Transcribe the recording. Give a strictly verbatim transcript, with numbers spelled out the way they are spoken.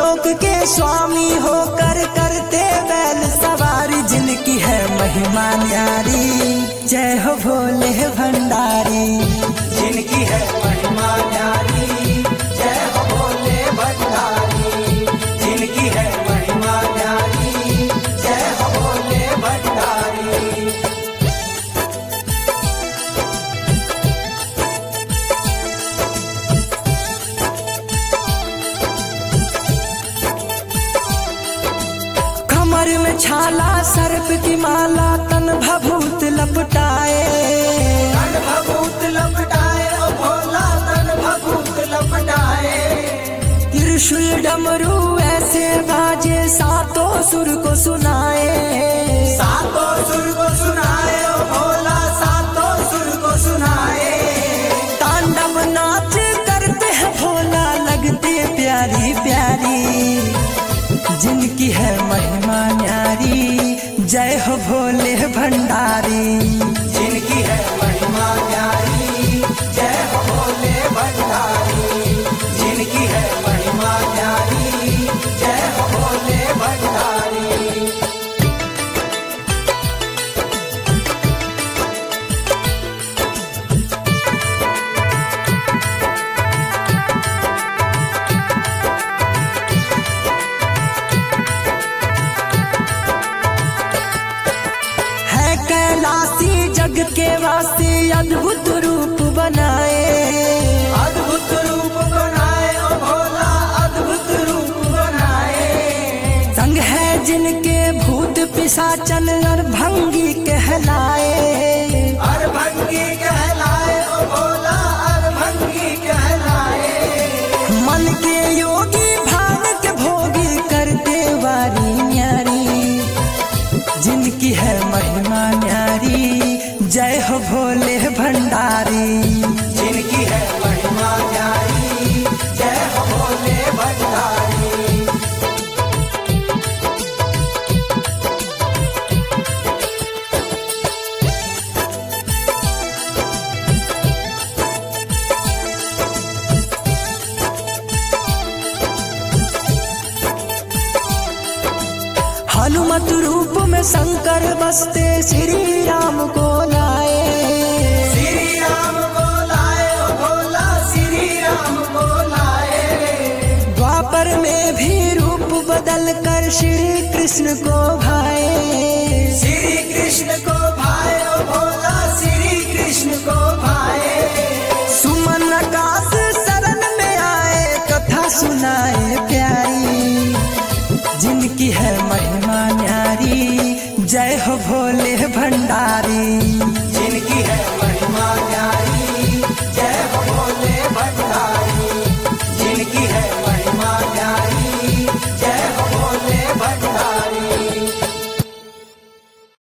लोक के स्वामी होकर करते बैल सवारी, जिनकी है महिमा न्यारी। जय हो भोले भंडारी, जिनकी है महिमा न्यारी। जय हो भोले भंडारी, जिनकी है महिमा न्यारी। जय हो भोले भंडारी। कमर में छाला सर्प की माला, तन भभूत लपटाए। तन भभूत लपटाए ओ भोला, तन भभूत लपटाए। त्रिशूल डमरू ऐसे बाजे, सातों सुर को सुनाए। सातों सुर को सुनाए ओ भोला, सातों सुर को सुनाए। तांडव नाच करते हैं भोला, लगते प्यारी प्यारी, जिनकी है महिमा न्यारी। जय हो भोले भंडारी, जिनकी है महिमा न्यारी। जय हो भोले भंडारी, जिनकी है महिमा न्यारी। जय हो भोले भंडारी। कैलासी जग के वासी, अद्भुत रूप बनाए। अद्भुत रूप बनाए ओ भोला, अद्भुत रूप बनाए। संग है जिनके भूत पिशाचन, और भंगी कहलाए। और भंगी कहलाए ओ भोला, और भंगी कहलाए। मन के योगी भाव के भोगी, करते वारी न्यारी, जिनकी है महिमा न्यारी। जय हो भोले भंडारी, जिनकी है महिमा न्यारी। जय हो भोले भंडारी। हनुमत रूप में शंकर बसते, श्री राम को लाए। श्री राम को लाए ओ भोला, श्री राम को लाए। द्वापर में भी रूप बदल कर, श्री कृष्ण को भाए। श्री कृष्ण को भाए ओ भोला, श्री कृष्ण को भाए। सुमन आकाश शरण में आए, कथा सुनाए प्यारी, जिनकी है महिमा न्यारी। जय हो भोले भंडारी।